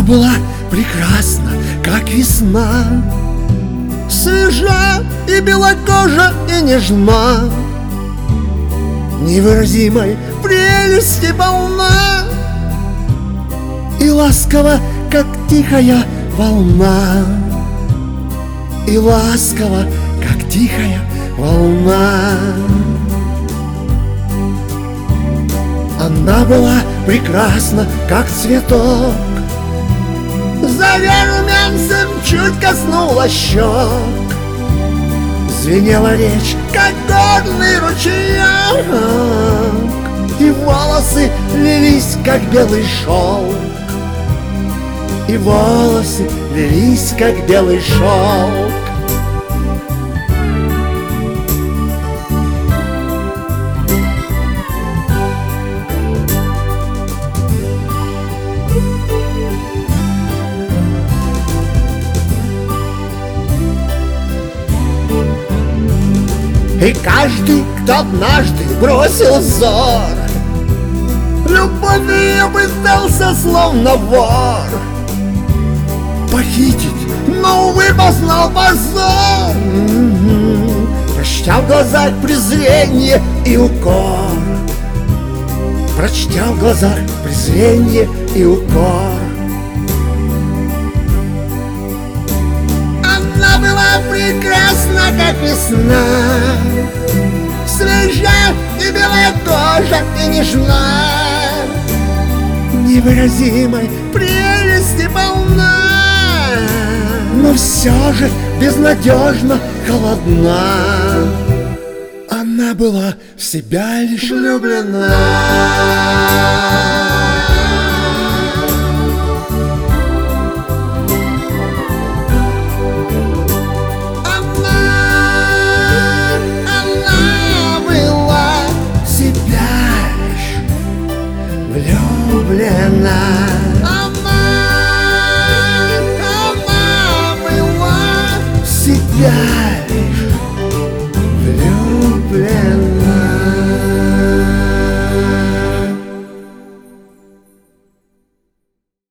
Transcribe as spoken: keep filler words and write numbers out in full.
Она была прекрасна, как весна, свежа и белокожа и нежна, невыразимой прелести полна и ласкова, как тихая волна, и ласкова, как тихая волна. Она была прекрасна, как цветок, заря румянцем чуть коснулась щек, звенела речь, как горный ручеек, и волосы лились, как белый шелк, и волосы лились, как белый шелк. И каждый, кто однажды бросил взор, любовь ее пытался словно вор похитить, но, увы, познал позор. Прочтя в глазах презрение и укор, прочтя в глазах презрение и укор. Она была прекрасна, как весна, свежа и белая кожа и нежна, невыразимой прелести полна, но все же безнадежно холодна. Она была в себя лишь влюблена. Влюблена. Она, она была в себя